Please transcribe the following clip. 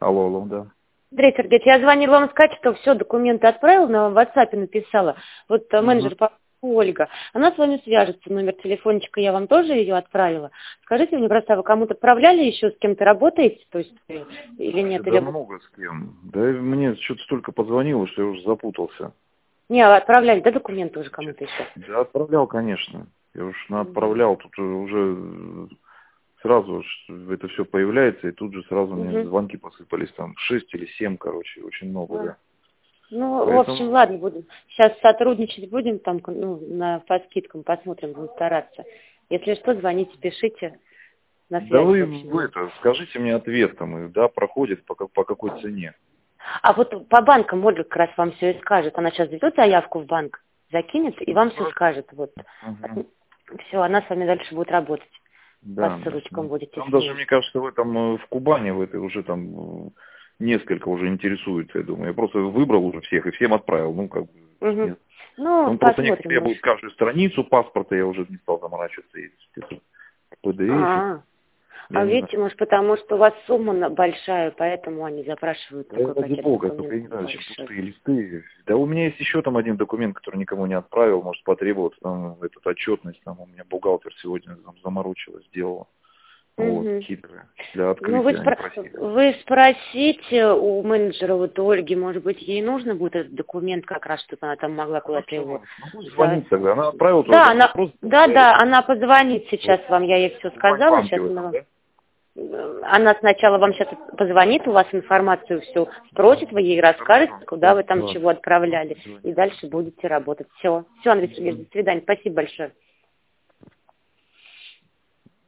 Алло, алло, да. Андрей Сергеевич, я звонила вам сказать, что все, документы отправила, но в WhatsApp написала. Вот менеджер по Ольга, она с вами свяжется, номер телефончика я вам тоже ее отправила. Скажите мне, просто, а вы кому-то отправляли еще, с кем-то работаете, то есть, или нет? Да Или... много с кем. Да мне что-то столько позвонило, что я уже запутался. Не, вы отправляли, да, документы уже кому-то еще? Да, отправлял, конечно. Я уж отправлял, тут уже сразу это все появляется, и тут же сразу мне звонки посыпались, там 6 или 7, короче, очень много, да. Ну, Поэтому... в общем, ладно, будем. Сейчас сотрудничать будем, там, по скидкам посмотрим, будем стараться. Если что, звоните, пишите. На связи, Да вы в общем. скажите мне ответ, там, да, проходит по какой цене. А вот по банкам Ольга как раз вам все и скажет. Она сейчас ведет заявку в банк, закинет и вам все скажет. Вот. Все, она с вами дальше будет работать. Да, По ссылочкам будете там сидеть. даже, мне кажется, в Кубани, в этой уже там несколько уже интересуется, я думаю. Я просто выбрал уже всех и всем отправил. Ну, как бы, нет. Ну, Он просто не посмотрим. требует каждую страницу паспорта, я уже не стал заморачиваться. И PDF. А видите, может, потому что у вас сумма большая, поэтому они запрашивают Да, такой ради пакет бога, только я не документов знаю, зачем большой. пустые листы. Да у меня есть еще там один документ, который никому не отправил, может потребоваться, там, этот отчетность, там у меня бухгалтер сегодня там заморочилась, сделала. Вот, хитрая. Для Ну, открытия они просили. вы спросите у менеджера, вот у Ольги, может быть, ей нужно будет этот документ как раз, чтобы она там могла куда-то его... Звонить тогда. Она отправила Да, тот вопрос. она позвонит сейчас вам, я ей все сказала. Сейчас она сначала вам сейчас позвонит, у вас информацию всю спросит, вы ей расскажете, куда вы там чего отправляли, и дальше будете работать. Все, Андрей Сергеевич, до свидания, спасибо большое.